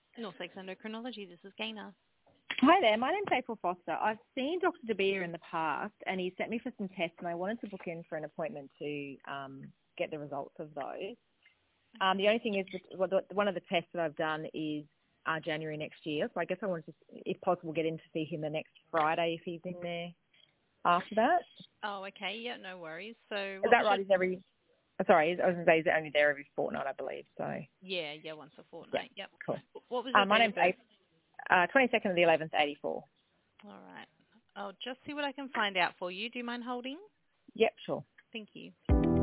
North Lakes Endocrinology, this is Gaina. Hi there, my name's April Foster. I've seen Dr. DeBeer in the past and he sent me for some tests and I wanted to book in for an appointment to get the results of those. The only thing is that one of the tests that I've done is January next year, so I guess I wanted to, if possible, get in to see him the next Friday if he's in there after that. Oh, okay, yeah, no worries. So Is that right? He's every... Sorry, I was going to say he's only there every fortnight, I believe, so... Yeah, once a fortnight, yep. Cool. What was your my name's date? 22nd of the 11th, 84. All right. I'll just see what I can find out for you. Do you mind holding? Yep, sure. Thank you.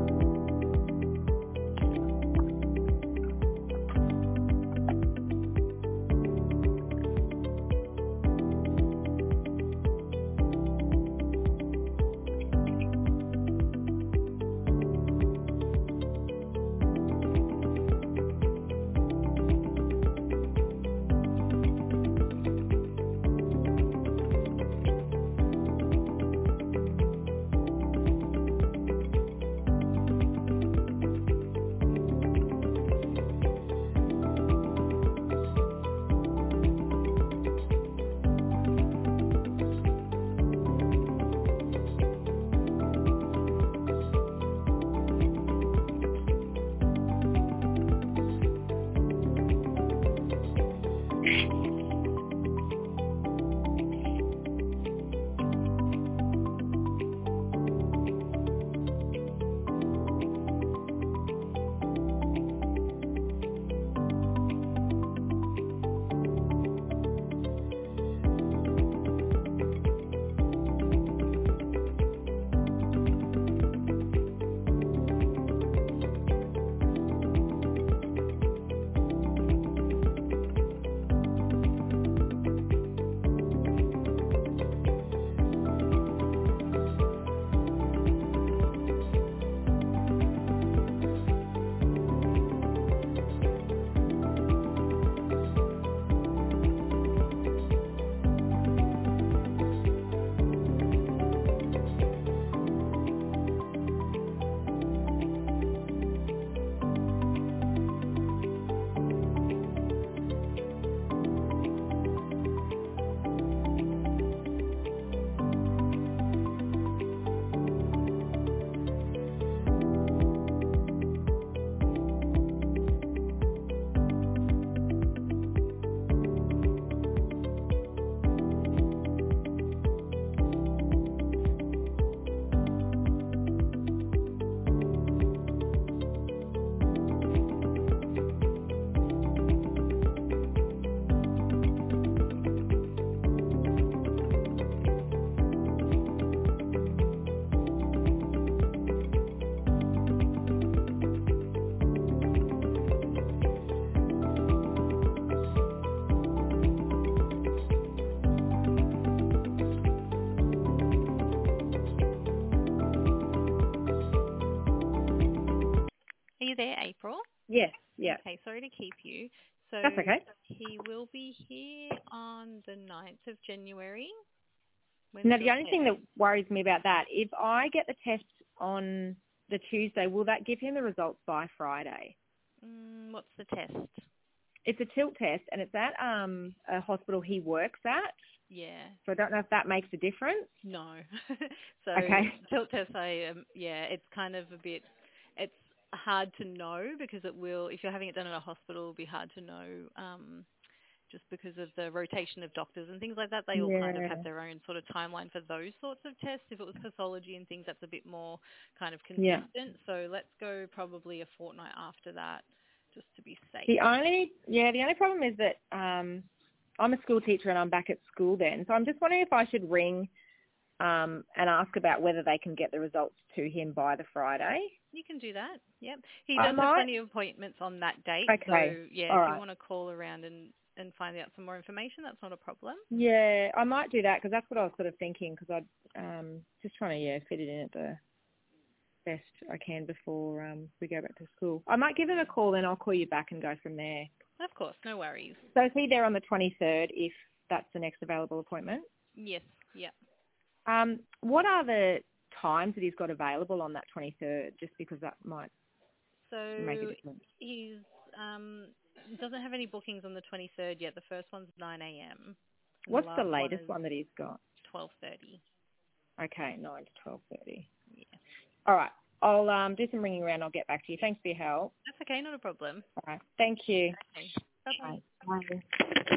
Are you there, April? Yes, yeah. Okay, sorry to keep you. So That's okay. he will be here on the 9th of January. Now, the only thing that worries me about that, if I get the test on the Tuesday, will that give him the results by Friday? What's the test? It's a tilt test, and it's at a hospital he works at. Yeah. So I don't know if that makes a difference. No. So Okay. tilt test, it's kind of a bit, it's hard to know because it will, if you're having it done at a hospital, it'll be hard to know just because of the rotation of doctors and things like that. They all kind of have their own sort of timeline for those sorts of tests. If it was pathology and things, that's a bit more kind of consistent. Yeah. So let's go probably a fortnight after that just to be safe. The only problem is that I'm a school teacher and I'm back at school then. So I'm just wondering if I should ring and ask about whether they can get the results to him by the Friday. You can do that, yep. He does have plenty of appointments on that date. Okay. So, yeah, if you want to call around and find out some more information, that's not a problem. Yeah, I might do that because that's what I was sort of thinking because I'm just trying to, fit it in at the best I can before we go back to school. I might give him a call and I'll call you back and go from there. Of course, no worries. So is he there on the 23rd if that's the next available appointment? Yes, yep. What are the times that he's got available on that 23rd, just because that might make a difference? He's It doesn't have any bookings on the 23rd yet. The first one's 9 a.m. and What's the last latest is one that he's got? 12:30. Okay, 9 to 12:30. Yeah. All right. I'll do some ringing around. I'll get back to you. Thanks for your help. That's okay, not a problem. All right. Thank you. Okay. Bye-bye. Bye. Bye.